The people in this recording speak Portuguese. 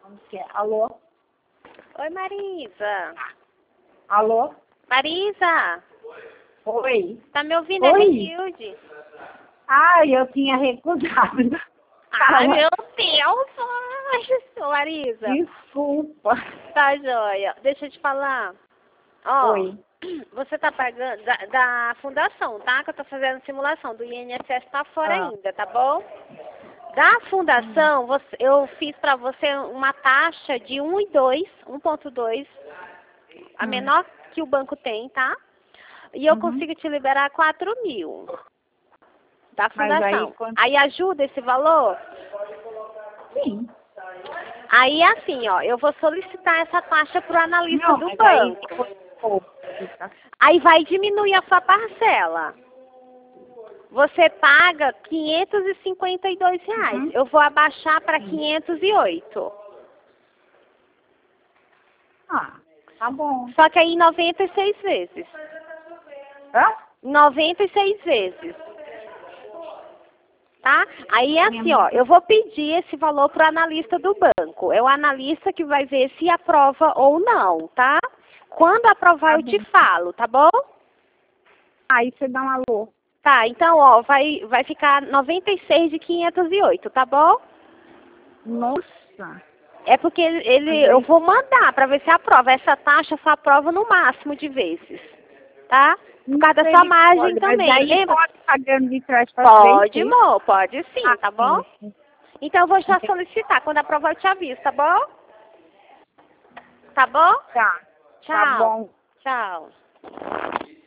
Alô? Oi, Marisa. Alô? Marisa, Oi? tá me ouvindo? Oi? É Renilde. Eu tinha recusado. Ai, meu Deus. Ai, Marisa. Desculpa. Tá joia. Deixa eu te falar. Ó, Oi. você tá pagando da fundação, tá? Que eu tô fazendo simulação. Do INSS tá fora ainda, tá bom? Da fundação, eu fiz pra você uma taxa de 1,2, a menor que o banco tem, tá? E eu consigo te liberar 4.000 da Mas aí fundação. quanto? Aí ajuda esse valor? Sim. Aí assim, ó, eu vou solicitar essa taxa pro analista Não, do mas aí banco. depois pouco. Aí vai diminuir a sua parcela. Você paga R$ 552. Eu vou abaixar para 508. Tá bom. Só que aí 96 vezes. Hã? 96 vezes. Tá? Aí é assim, ó, eu vou pedir esse valor pro analista do banco. É o analista que vai ver se aprova ou não, tá? Quando aprovar eu te falo, tá bom? Aí você dá um alô. Tá, então, ó, vai ficar 96 de 508, tá bom? Nossa. É porque eu vou mandar para ver se aprova. Essa taxa só aprova no máximo de vezes, tá? Por causa da sua margem também. Mas aí Lembra? pode pagando de trás pra Pode, frente. amor, pode sim, tá bom? Sim. Então eu vou já solicitar. Quando aprovar eu te aviso, tá bom? Tá bom? Tá. Tchau. Tá bom. Tchau.